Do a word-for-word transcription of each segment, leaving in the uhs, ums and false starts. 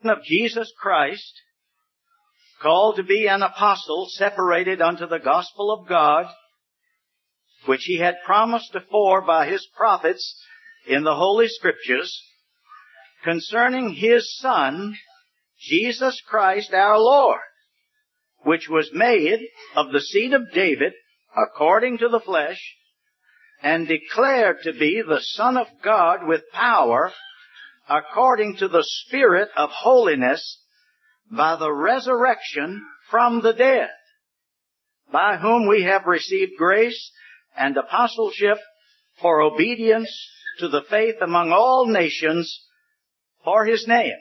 of Jesus Christ, called to be an apostle, separated unto the gospel of God, which he had promised afore by his prophets in the Holy Scriptures, concerning his Son, Jesus Christ our Lord, which was made of the seed of David, according to the flesh, and declared to be the Son of God with power, according to the Spirit of holiness, by the resurrection from the dead, by whom we have received grace and apostleship for obedience to the faith among all nations for his name.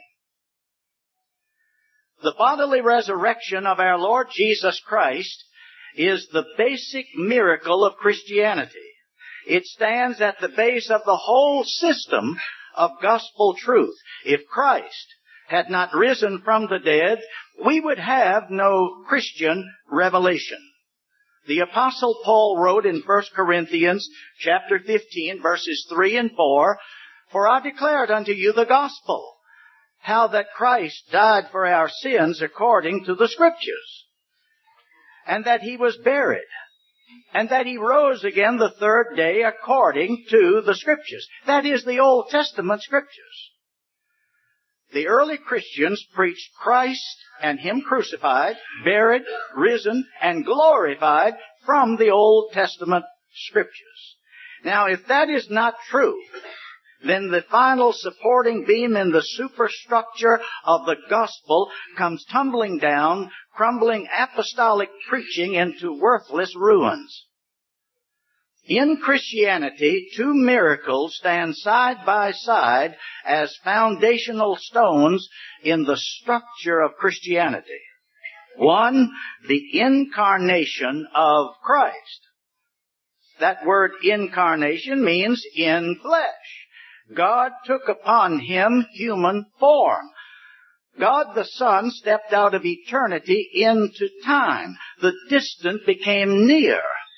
The bodily resurrection of our Lord Jesus Christ is the basic miracle of Christianity. It stands at the base of the whole system of gospel truth. If Christ had not risen from the dead, we would have no Christian revelation. The Apostle Paul wrote in First Corinthians chapter fifteen, verses three and four, "For I declared unto you the gospel, how that Christ died for our sins according to the Scriptures, and that he was buried, and that he rose again the third day according to the Scriptures." That is the Old Testament Scriptures. The early Christians preached Christ and him crucified, buried, risen, and glorified from the Old Testament Scriptures. Now, if that is not true, then the final supporting beam in the superstructure of the gospel comes tumbling down, crumbling apostolic preaching into worthless ruins. In Christianity, two miracles stand side by side as foundational stones in the structure of Christianity. One, the incarnation of Christ. That word incarnation means in flesh. God took upon him human form. God the Son stepped out of eternity into time. The distant became near.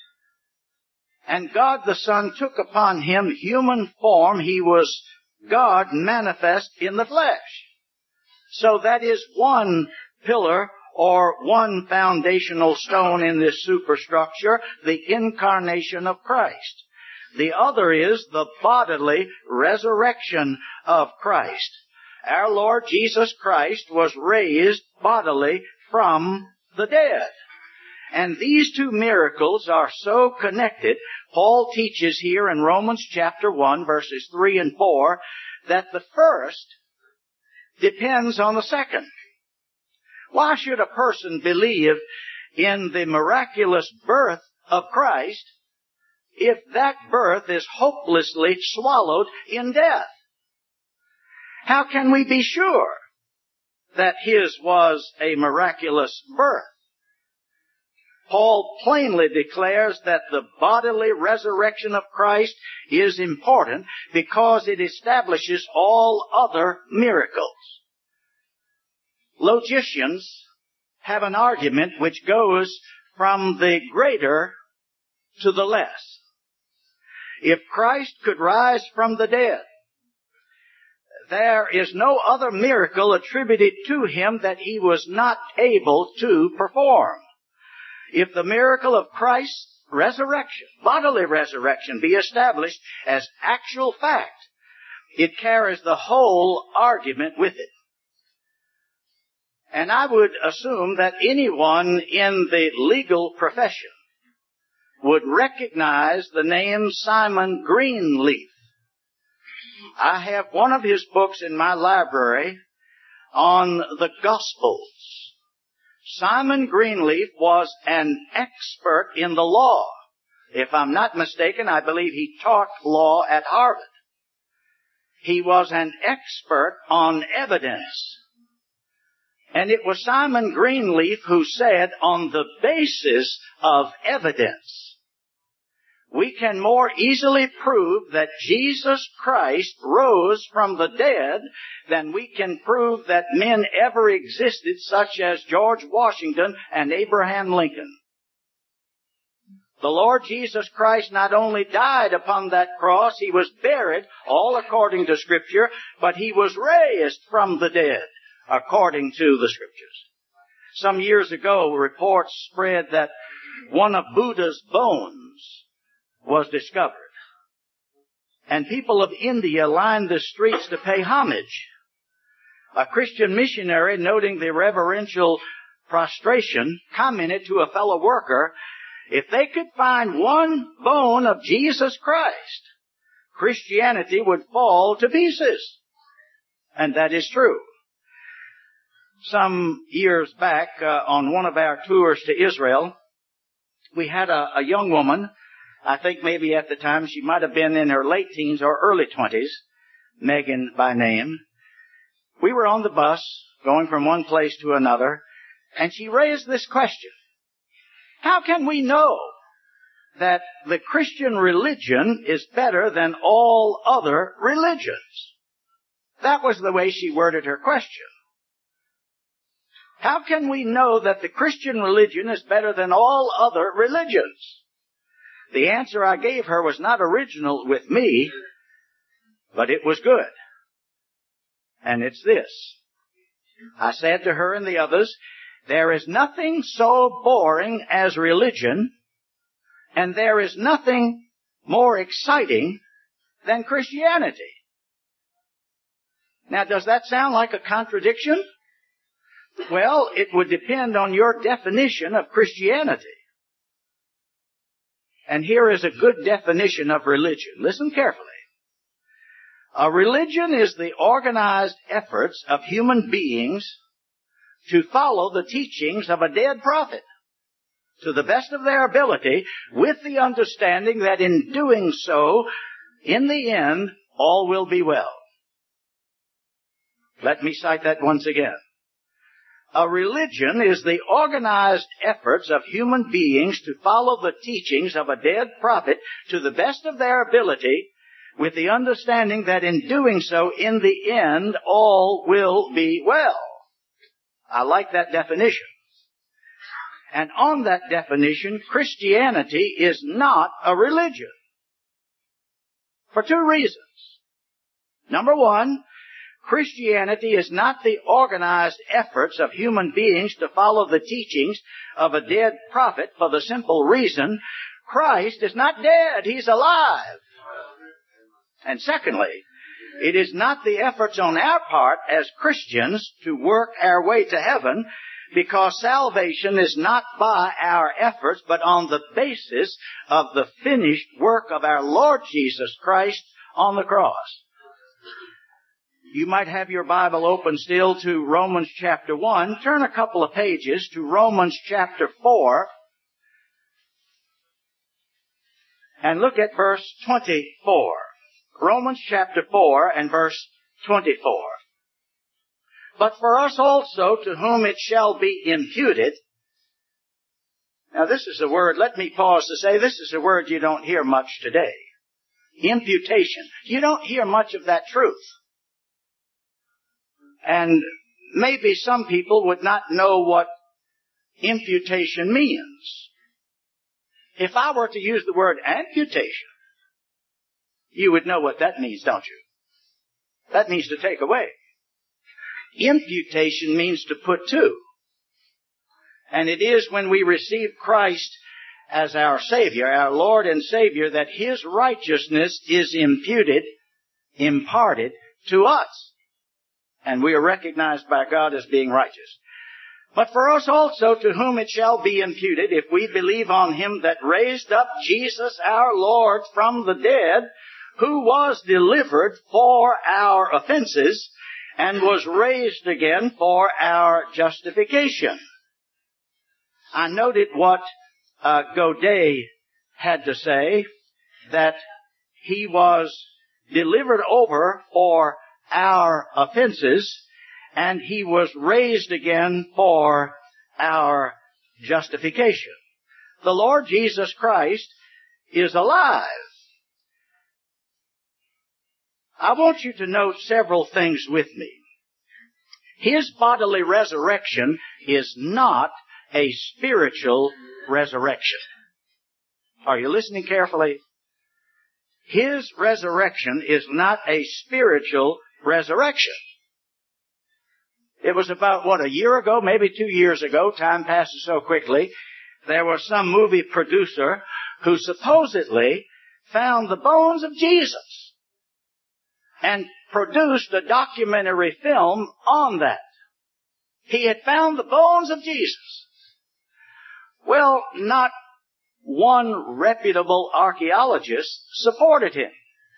And God the Son took upon him human form. He was God manifest in the flesh. So that is one pillar or one foundational stone in this superstructure, the incarnation of Christ. The other is the bodily resurrection of Christ. Our Lord Jesus Christ was raised bodily from the dead. And these two miracles are so connected. Paul teaches here in Romans chapter one, verses three and four, that the first depends on the second. Why should a person believe in the miraculous birth of Christ if that birth is hopelessly swallowed in death? How can we be sure that his was a miraculous birth? Paul plainly declares that the bodily resurrection of Christ is important because it establishes all other miracles. Logicians have an argument which goes from the greater to the less. If Christ could rise from the dead, there is no other miracle attributed to him that he was not able to perform. If the miracle of Christ's resurrection, bodily resurrection, be established as actual fact, it carries the whole argument with it. And I would assume that anyone in the legal profession would recognize the name Simon Greenleaf. I have one of his books in my library on the Gospels. Simon Greenleaf was an expert in the law. If I'm not mistaken, I believe he taught law at Harvard. He was an expert on evidence. And it was Simon Greenleaf who said, on the basis of evidence, we can more easily prove that Jesus Christ rose from the dead than we can prove that men ever existed, such as George Washington and Abraham Lincoln. The Lord Jesus Christ not only died upon that cross, he was buried, all according to Scripture, but he was raised from the dead, according to the Scriptures. Some years ago, reports spread that one of Buddha's bones was discovered. And people of India lined the streets to pay homage. A Christian missionary, noting the reverential prostration, commented to a fellow worker, if they could find one bone of Jesus Christ, Christianity would fall to pieces. And that is true. Some years back, uh, on one of our tours to Israel, we had a, a young woman, I think maybe at the time she might have been in her late teens or early twenties, Megan by name. We were on the bus going from one place to another, and she raised this question. How can we know that the Christian religion is better than all other religions? That was the way she worded her question. How can we know that the Christian religion is better than all other religions? The answer I gave her was not original with me, but it was good. And it's this. I said to her and the others, there is nothing so boring as religion, and there is nothing more exciting than Christianity. Now, does that sound like a contradiction? Well, it would depend on your definition of Christianity. And here is a good definition of religion. Listen carefully. A religion is the organized efforts of human beings to follow the teachings of a dead prophet to the best of their ability, with the understanding that in doing so, in the end, all will be well. Let me cite that once again. A religion is the organized efforts of human beings to follow the teachings of a dead prophet to the best of their ability, with the understanding that in doing so, in the end, all will be well. I like that definition. And on that definition, Christianity is not a religion. For two reasons. Number one, Christianity is not the organized efforts of human beings to follow the teachings of a dead prophet for the simple reason Christ is not dead, He's alive. And secondly, it is not the efforts on our part as Christians to work our way to heaven, because salvation is not by our efforts, but on the basis of the finished work of our Lord Jesus Christ on the cross. You might have your Bible open still to Romans chapter one. Turn a couple of pages to Romans chapter four. And look at verse twenty-four. Romans chapter four and verse twenty-four. But for us also, to whom it shall be imputed. Now this is a word, let me pause to say, this is a word you don't hear much today. Imputation. You don't hear much of that truth. And maybe some people would not know what imputation means. If I were to use the word amputation, you would know what that means, don't you? That means to take away. Imputation means to put to. And it is when we receive Christ as our Savior, our Lord and Savior, that His righteousness is imputed, imparted to us. And we are recognized by God as being righteous. But for us also, to whom it shall be imputed, if we believe on Him that raised up Jesus our Lord from the dead, who was delivered for our offenses, and was raised again for our justification. I noted what uh, Godet had to say, that He was delivered over for our offenses, and He was raised again for our justification. The Lord Jesus Christ is alive. I want you to note several things with me. His bodily resurrection is not a spiritual resurrection. Are you listening carefully? His resurrection is not a spiritual resurrection. It was about, what, a year ago, maybe two years ago. Time passes so quickly. There was some movie producer who supposedly found the bones of Jesus and produced a documentary film on that. He had found the bones of Jesus. Well, not one reputable archaeologist supported him.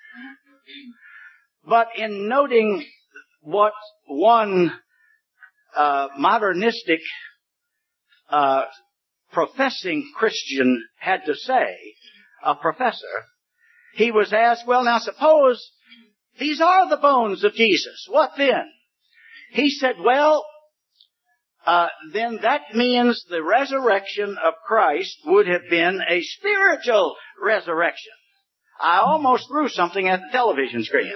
But in noting what one uh, modernistic uh, professing Christian had to say, a professor, he was asked, well, now suppose these are the bones of Jesus. What then? He said, well, uh, then that means the resurrection of Christ would have been a spiritual resurrection. I almost threw something at the television screen.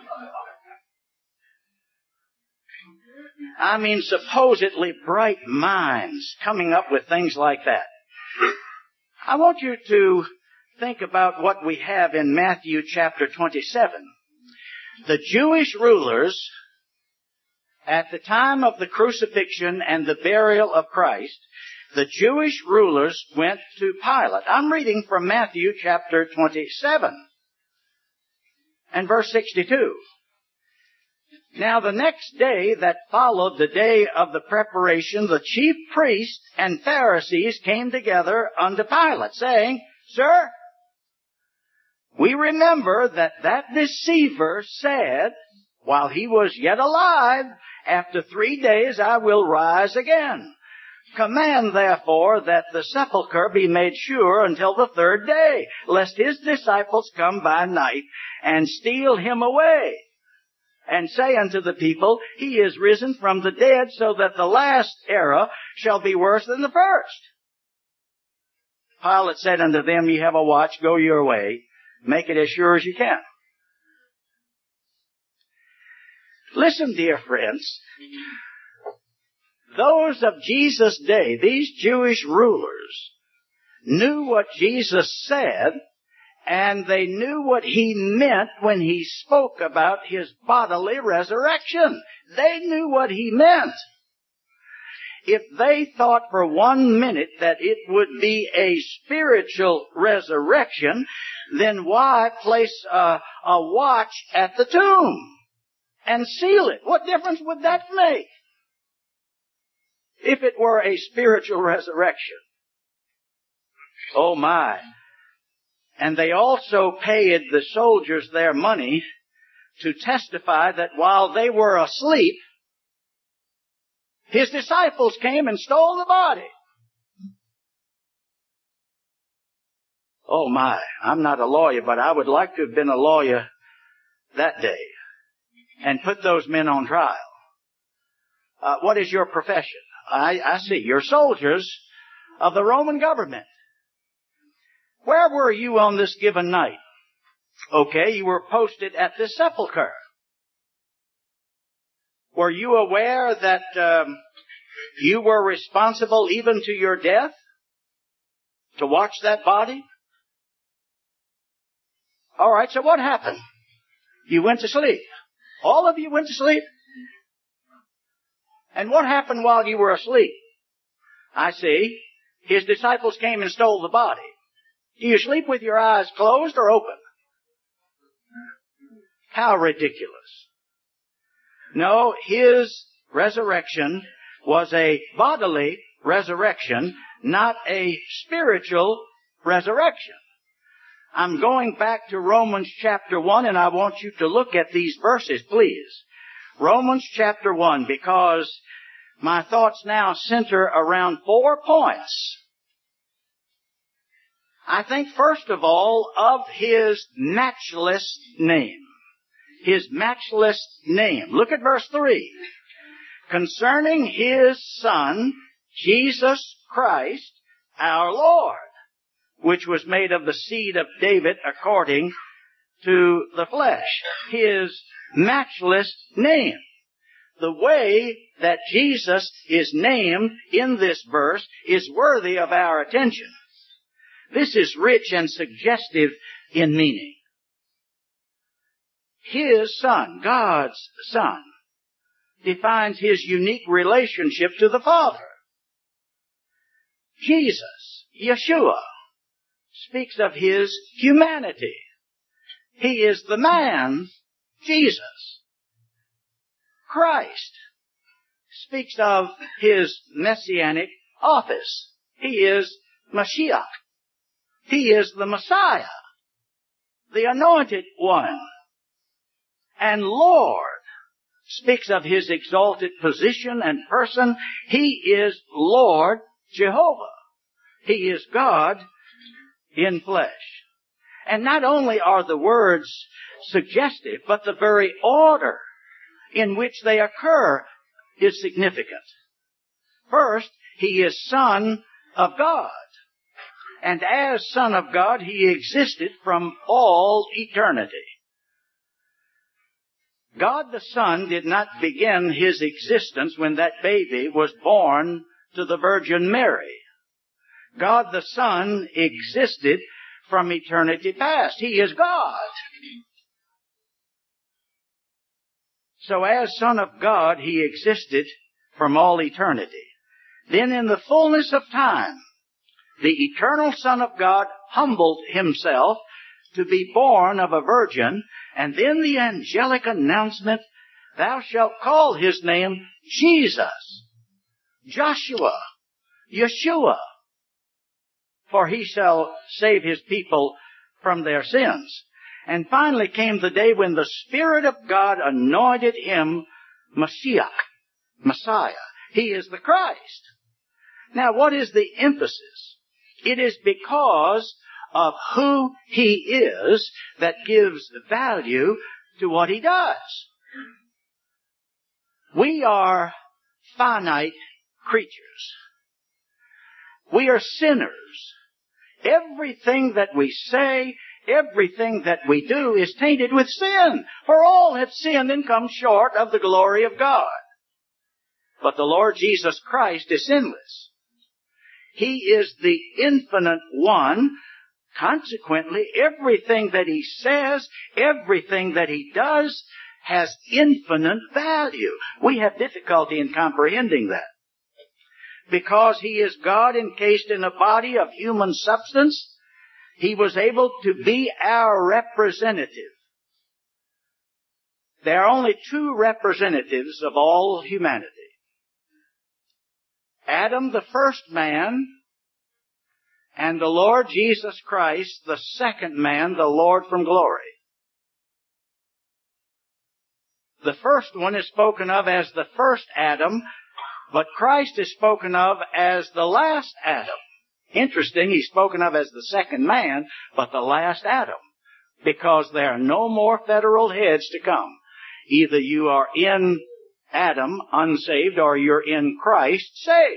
I mean, supposedly bright minds coming up with things like that. I want you to think about what we have in Matthew chapter twenty-seven. The Jewish rulers, at the time of the crucifixion and the burial of Christ, the Jewish rulers went to Pilate. I'm reading from Matthew chapter twenty-seven and verse sixty-two. Now the next day that followed the day of the preparation, the chief priests and Pharisees came together unto Pilate, saying, Sir, we remember that that deceiver said, while he was yet alive, after three days I will rise again. Command therefore that the sepulchre be made sure until the third day, lest his disciples come by night and steal him away, and say unto the people, He is risen from the dead, so that the last era shall be worse than the first. Pilate said unto them, Ye have a watch, go your way, make it as sure as you can. Listen, dear friends, those of Jesus' day, these Jewish rulers, knew what Jesus said, and they knew what he meant when he spoke about his bodily resurrection. They knew what he meant. If they thought for one minute that it would be a spiritual resurrection, then why place a, a watch at the tomb and seal it? What difference would that make if it were a spiritual resurrection? Oh my. And they also paid the soldiers their money to testify that while they were asleep, his disciples came and stole the body. Oh my, I'm not a lawyer, but I would like to have been a lawyer that day and put those men on trial. Uh, what is your profession? I, I see. You're soldiers of the Roman government. Where were you on this given night? Okay, you were posted at the sepulchre. Were you aware that um, you were responsible even to your death to watch that body? All right, so what happened? You went to sleep. All of you went to sleep. And what happened while you were asleep? I see. His disciples came and stole the body. Do you sleep with your eyes closed or open? How ridiculous. No, his resurrection was a bodily resurrection, not a spiritual resurrection. I'm going back to Romans chapter one, and I want you to look at these verses, please. Romans chapter one, because my thoughts now center around four points. I think, first of all, of his matchless name. His matchless name. Look at verse three. Concerning his Son, Jesus Christ, our Lord, which was made of the seed of David according to the flesh. His matchless name. The way that Jesus is named in this verse is worthy of our attention. This is rich and suggestive in meaning. His Son, God's Son. defines his unique relationship to the Father. Jesus, Yeshua, speaks of his humanity. He is the man, Jesus. Christ speaks of his messianic office. He is Mashiach. He is the Messiah, the Anointed One. And Lord speaks of his exalted position and person. He is Lord Jehovah. He is God in flesh. And not only are the words suggestive, but the very order in which they occur is significant. First, he is Son of God. And as Son of God, he existed from all eternity. God the Son did not begin his existence when that baby was born to the Virgin Mary. God the Son existed from eternity past. He is God. So as Son of God, he existed from all eternity. Then in the fullness of time, the eternal Son of God humbled himself to be born of a virgin, and then the angelic announcement, thou shalt call his name Jesus, Joshua, Yeshua, for he shall save his people from their sins. And finally came the day when the Spirit of God anointed him Mashiach, Messiah. He is the Christ. Now, what is the emphasis? It is because of who he is that gives value to what he does. We are finite creatures. We are sinners. Everything that we say, everything that we do is tainted with sin. For all have sinned and come short of the glory of God. But the Lord Jesus Christ is sinless. He is the infinite one. Consequently, everything that he says, everything that he does has infinite value. We have difficulty in comprehending that. Because he is God encased in a body of human substance, he was able to be our representative. There are only two representatives of all humanity. Adam, the first man, and the Lord Jesus Christ, the second man, the Lord from glory. The first one is spoken of as the first Adam, but Christ is spoken of as the last Adam. Interesting, he's spoken of as the second man, but the last Adam, because there are no more federal heads to come. Either you are in Adam, unsaved, or you're in Christ, saved.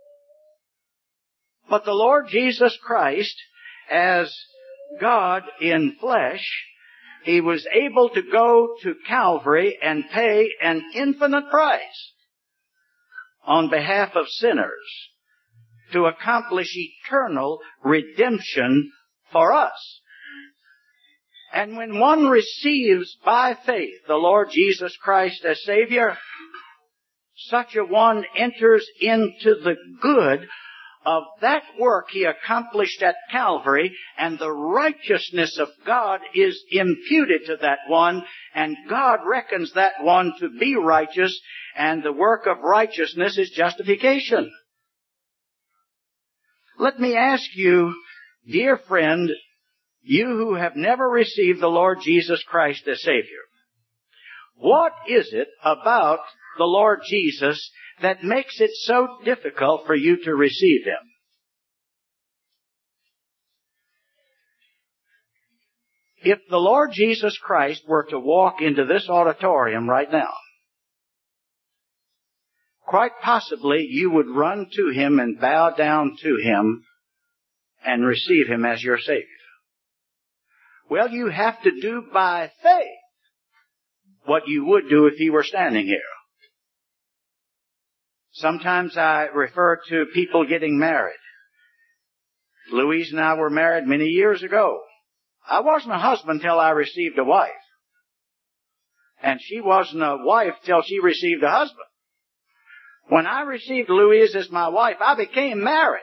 But the Lord Jesus Christ, as God in flesh, he was able to go to Calvary and pay an infinite price on behalf of sinners to accomplish eternal redemption for us. And when one receives by faith the Lord Jesus Christ as Savior, such a one enters into the good of that work he accomplished at Calvary, and the righteousness of God is imputed to that one, and God reckons that one to be righteous, and the work of righteousness is justification. Let me ask you, dear friend, you who have never received the Lord Jesus Christ as Savior, what is it about the Lord Jesus that makes it so difficult for you to receive him? If the Lord Jesus Christ were to walk into this auditorium right now, quite possibly you would run to him and bow down to him and receive him as your Savior. Well, you have to do by faith what you would do if he were standing here. Sometimes I refer to people getting married. Louise and I were married many years ago. I wasn't a husband till I received a wife. And she wasn't a wife till she received a husband. When I received Louise as my wife, I became married.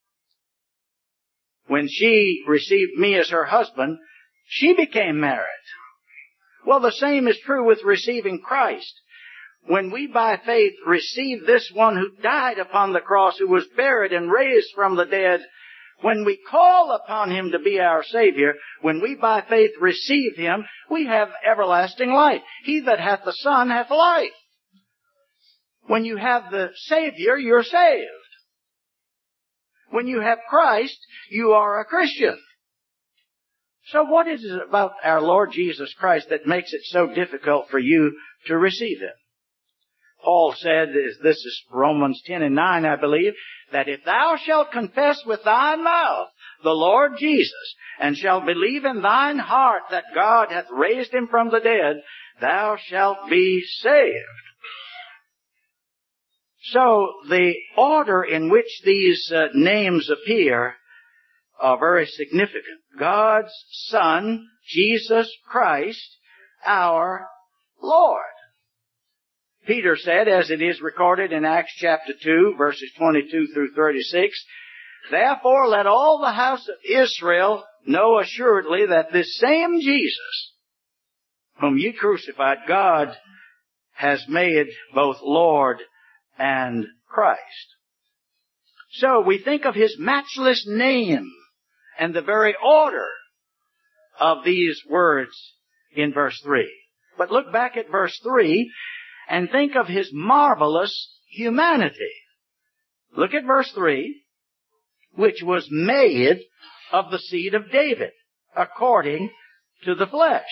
When she received me as her husband, she became married. Well, the same is true with receiving Christ. When we by faith receive this one who died upon the cross, who was buried and raised from the dead, when we call upon Him to be our Savior, when we by faith receive Him, we have everlasting life. He that hath the Son hath life. When you have the Savior, you're saved. When you have Christ, you are a Christian. So what is it about our Lord Jesus Christ that makes it so difficult for you to receive Him? Paul said, this is Romans ten and nine, I believe, that if thou shalt confess with thy mouth the Lord Jesus, and shalt believe in thine heart that God hath raised Him from the dead, thou shalt be saved. So the order in which these uh, names appear are very significant. God's Son, Jesus Christ, our Lord. Peter said, as it is recorded in Acts chapter two, verses twenty-two through thirty-six, therefore let all the house of Israel know assuredly that this same Jesus, whom ye crucified, God has made both Lord and Christ. So we think of His matchless name and the very order of these words in verse three. But look back at verse three and think of His marvelous humanity. Look at verse three, which was made of the seed of David, according to the flesh.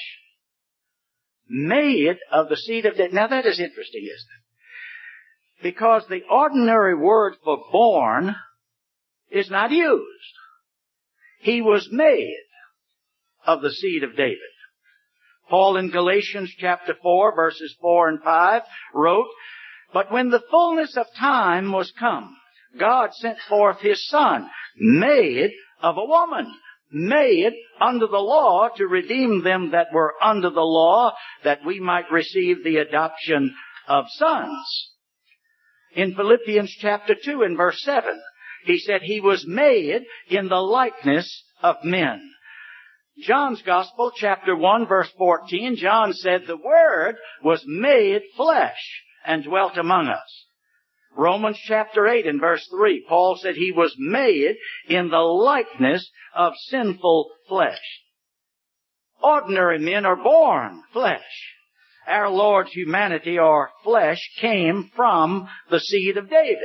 Made of the seed of David. Now that is interesting, isn't it? Because the ordinary word for born is not used. He was made of the seed of David. Paul in Galatians chapter four, verses four and five, wrote, but when the fullness of time was come, God sent forth His Son, made of a woman, made under the law to redeem them that were under the law, that we might receive the adoption of sons. In Philippians chapter two and verse seven, he said He was made in the likeness of men. John's Gospel, chapter one, verse fourteen, John said the Word was made flesh and dwelt among us. Romans chapter eight and verse three, Paul said He was made in the likeness of sinful flesh. Ordinary men are born flesh. Our Lord's humanity or flesh came from the seed of David.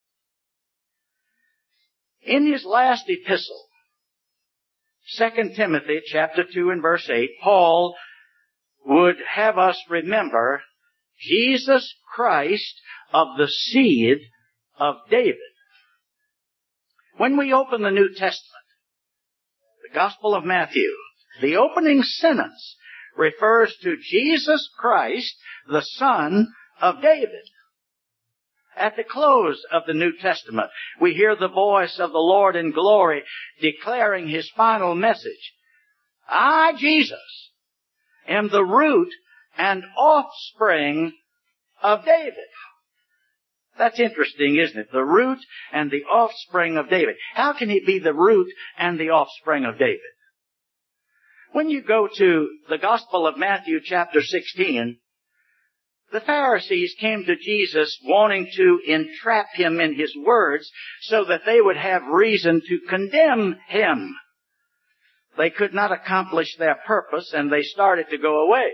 In his last epistle, Second Timothy chapter two and verse eight, Paul would have us remember Jesus Christ of the seed of David. When we open the New Testament, the Gospel of Matthew, the opening sentence refers to Jesus Christ, the Son of David. At the close of the New Testament, we hear the voice of the Lord in glory declaring His final message. I, Jesus, am the root and offspring of David. That's interesting, isn't it? The root and the offspring of David. How can He be the root and the offspring of David? When you go to the Gospel of Matthew chapter sixteen, the Pharisees came to Jesus wanting to entrap Him in His words so that they would have reason to condemn Him. They could not accomplish their purpose and they started to go away.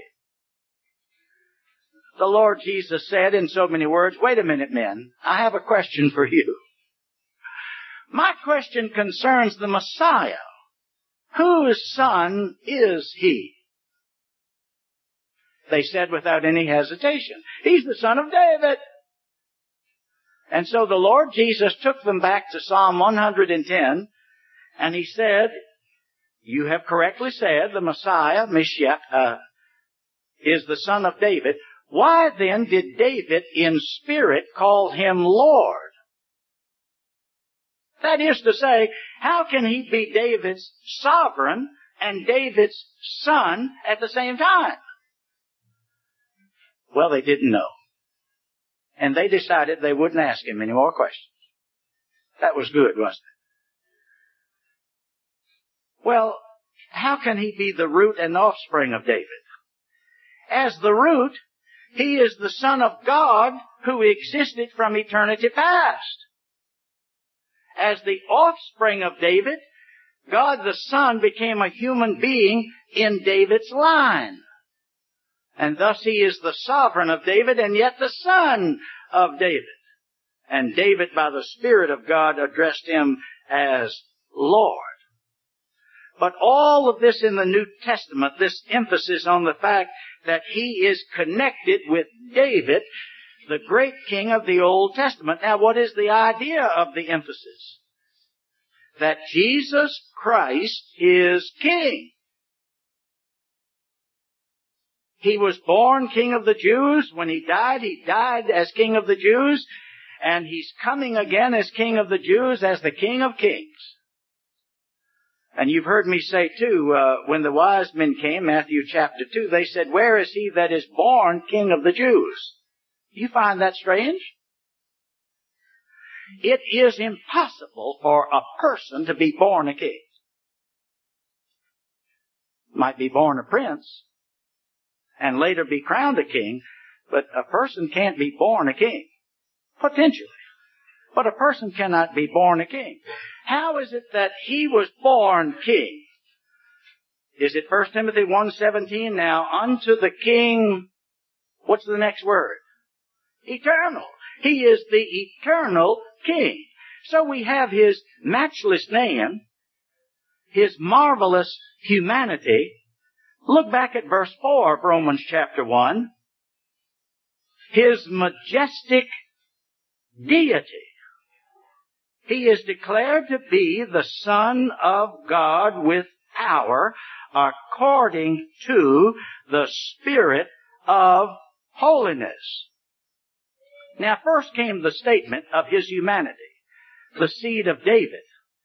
The Lord Jesus said in so many words, wait a minute, men, I have a question for you. My question concerns the Messiah. Whose son is He? They said without any hesitation, He's the Son of David. And so the Lord Jesus took them back to Psalm one hundred ten, and He said, you have correctly said the Messiah, Mashiach, uh, is the Son of David. Why then did David in spirit call Him Lord? That is to say, how can He be David's sovereign and David's son at the same time? Well, they didn't know. And they decided they wouldn't ask him any more questions. That was good, wasn't it? Well, how can he be the root and offspring of David? As the root, he is the Son of God who existed from eternity past. As the offspring of David, God the Son became a human being in David's line. And thus he is the sovereign of David and yet the son of David. And David, by the Spirit of God, addressed him as Lord. But all of this in the New Testament, this emphasis on the fact that he is connected with David, the great king of the Old Testament. Now, what is the idea of the emphasis? That Jesus Christ is king. He was born King of the Jews. When he died, he died as King of the Jews. And he's coming again as King of the Jews, as the King of Kings. And you've heard me say too, uh, when the wise men came, Matthew chapter two, they said, "Where is he that is born King of the Jews?" Do you find that strange? It is impossible for a person to be born a king. Might be born a prince and later be crowned a king, but a person can't be born a king. Potentially. But a person cannot be born a king. How is it that he was born king? Is it First Timothy one seventeen? Now, unto the king, what's the next word? Eternal. He is the eternal king. So we have his matchless name, his marvelous humanity. Look back at verse four of Romans chapter one. His majestic deity. He is declared to be the Son of God with power according to the Spirit of holiness. Now, first came the statement of his humanity, the seed of David.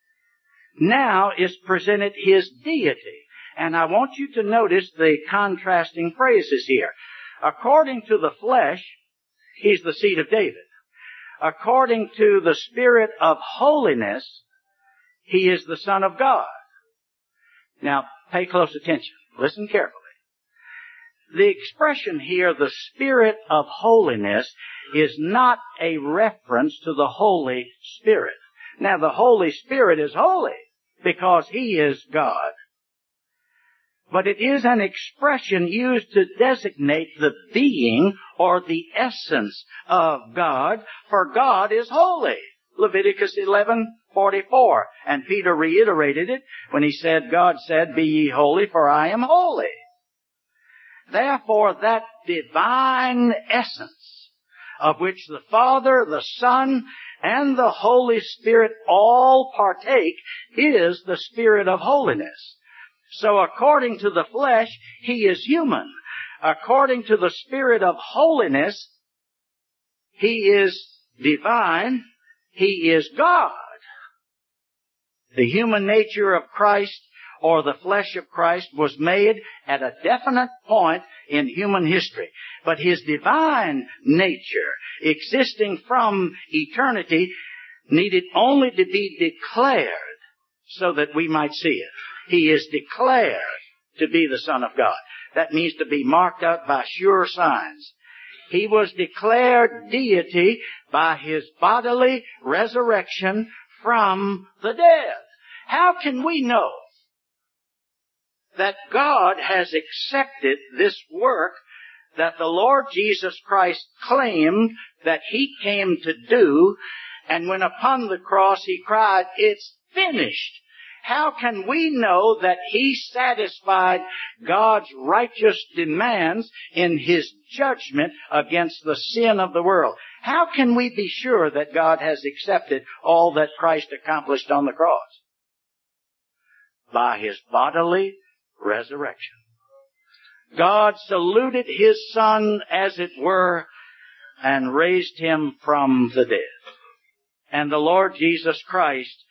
Now is presented his deity. And I want you to notice the contrasting phrases here. According to the flesh, he's the seed of David. According to the Spirit of holiness, he is the Son of God. Now, pay close attention. Listen carefully. The expression here, the Spirit of holiness, is not a reference to the Holy Spirit. Now, the Holy Spirit is holy because he is God. But it is an expression used to designate the being or the essence of God, for God is holy. Leviticus eleven forty-four. And Peter reiterated it when he said, God said, "Be ye holy, for I am holy." Therefore, that divine essence of which the Father, the Son, and the Holy Spirit all partake is the Spirit of holiness. So according to the flesh, he is human. According to the Spirit of holiness, he is divine. He is God. The human nature of Christ, or the flesh of Christ, was made at a definite point in human history. But his divine nature, existing from eternity, needed only to be declared so that we might see it. He is declared to be the Son of God. That means to be marked out by sure signs. He was declared deity by his bodily resurrection from the dead. How can we know that God has accepted this work that the Lord Jesus Christ claimed that he came to do, and when upon the cross he cried, "It's finished"? How can we know that he satisfied God's righteous demands in his judgment against the sin of the world? How can we be sure that God has accepted all that Christ accomplished on the cross? By his bodily resurrection. God saluted his Son, as it were, and raised him from the dead. And the Lord Jesus Christ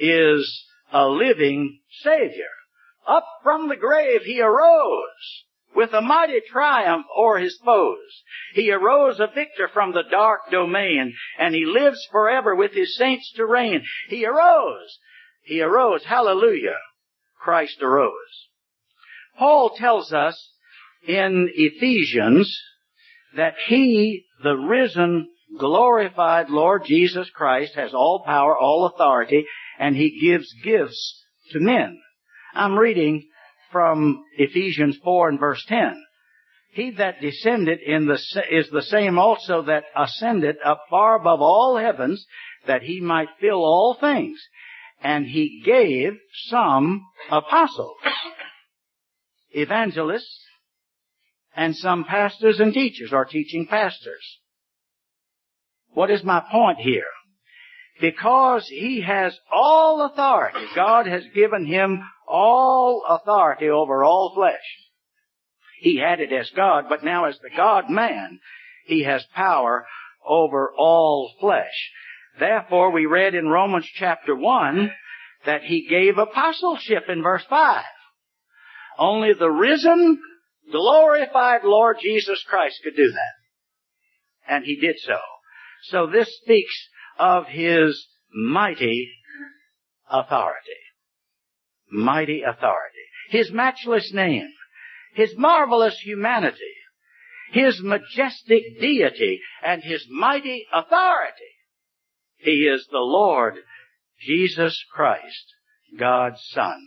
is a living Savior. Up from the grave he arose. with a mighty triumph o'er his foes. He arose a victor from the dark domain, and he lives forever with his saints to reign. He arose. He arose. Hallelujah. Christ arose. Paul tells us in Ephesians that he, the risen, glorified Lord Jesus Christ, has all power, all authority, and he gives gifts to men. I'm reading from Ephesians four and verse ten. He that descended in the, is the same also that ascended up far above all heavens, that he might fill all things. And he gave some apostles, evangelists, and some pastors and teachers, or teaching pastors. What is my point here? Because he has all authority. God has given him all authority over all flesh. He had it as God, but now as the God-man, he has power over all flesh. Therefore, we read in Romans chapter one that he gave apostleship in verse five. Only the risen, glorified Lord Jesus Christ could do that. And he did so. So this speaks of his mighty authority. Mighty authority. His matchless name. His marvelous humanity. His majestic deity. And his mighty authority. He is the Lord Jesus Christ, God's Son.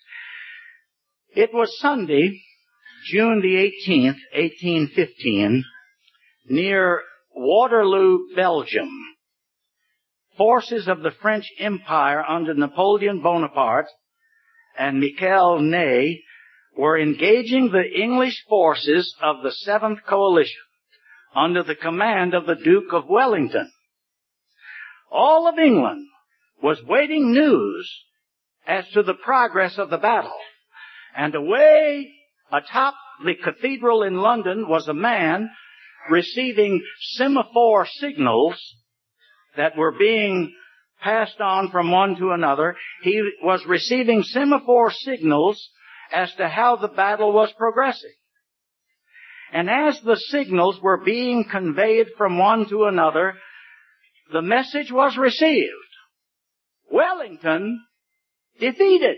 It was Sunday, June the eighteenth, eighteen fifteen, near Waterloo, Belgium. Forces of the French Empire under Napoleon Bonaparte and Michel Ney were engaging the English forces of the Seventh Coalition under the command of the Duke of Wellington. All of England was waiting news as to the progress of the battle. And away atop the cathedral in London was a man receiving semaphore signals that were being passed on from one to another. He was receiving semaphore signals as to how the battle was progressing. And as the signals were being conveyed from one to another, the message was received. Wellington defeated.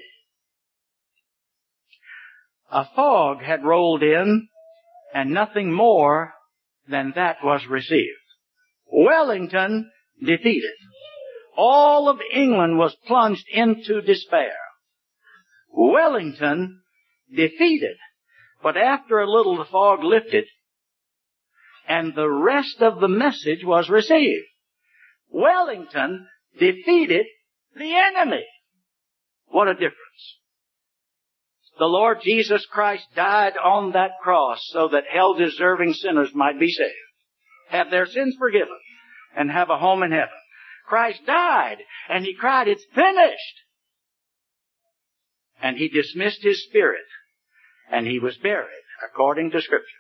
A fog had rolled in, and nothing more than that was received. Wellington defeated. All of England was plunged into despair. Wellington defeated. But after a little the fog lifted, and the rest of the message was received. Wellington defeated the enemy. What a difference. The Lord Jesus Christ died on that cross so that hell-deserving sinners might be saved, have their sins forgiven, and have a home in heaven. Christ died, and he cried, "It's finished." And he dismissed his spirit, and he was buried, according to Scripture.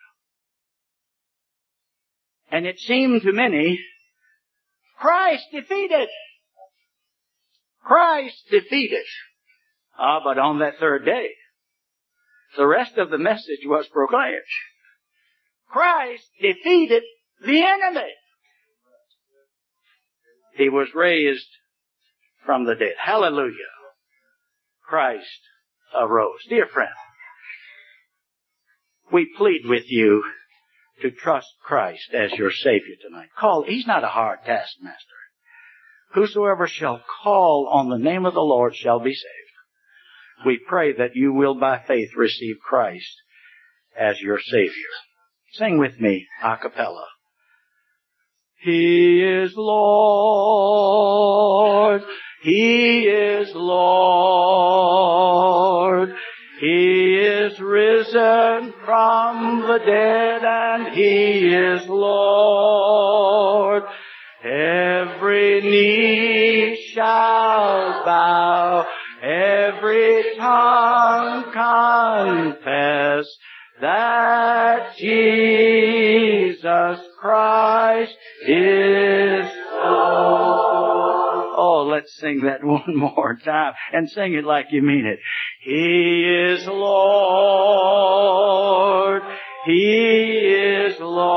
And it seemed to many, Christ defeated. Christ defeated. Ah, but on that third day, the rest of the message was proclaimed. Christ defeated the enemy. He was raised from the dead. Hallelujah. Christ arose. Dear friend, we plead with you to trust Christ as your Savior tonight. Call. He's not a hard taskmaster. Whosoever shall call on the name of the Lord shall be saved. We pray that you will by faith receive Christ as your Savior. Sing with me a cappella. He is Lord. He is Lord. He is risen from the dead, and He is Lord. Every knee shall bow, every tongue confess that Jesus Christ is Lord. Oh, let's Let's sing that one more time and sing it like you mean it. He is Lord. He is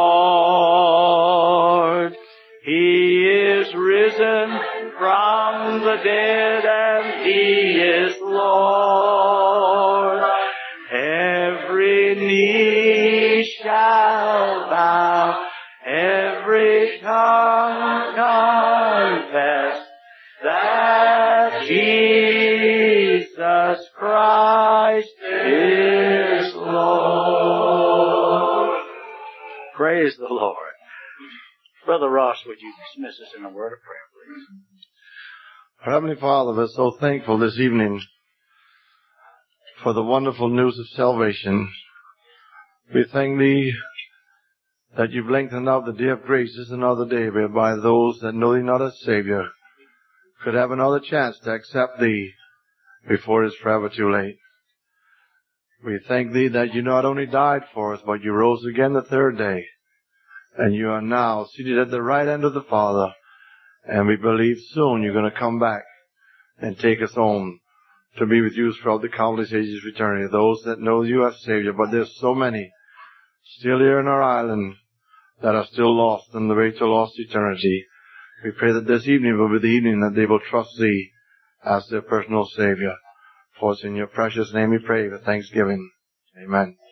Lord. He is risen from the dead, and He is Lord. Every knee shall bow, every tongue confess that Jesus Christ is Lord. Praise the Lord. Brother Ross, would you dismiss us in a word of prayer, please? Our Heavenly Father, we're so thankful this evening for the wonderful news of salvation. We thank Thee that You've lengthened out the day of grace this another day, whereby those that know Thee not as Savior could have another chance to accept Thee before it's forever too late. We thank Thee that You not only died for us, but You rose again the third day. And You are now seated at the right hand of the Father. And we believe soon You're going to come back and take us home to be with You throughout the countless ages of eternity. Those that know You as Savior, but there's so many still here in our island that are still lost on the way to lost eternity. We pray that this evening will be the evening that they will trust Thee as their personal Savior. For it's in Your precious name we pray with thanksgiving. Amen.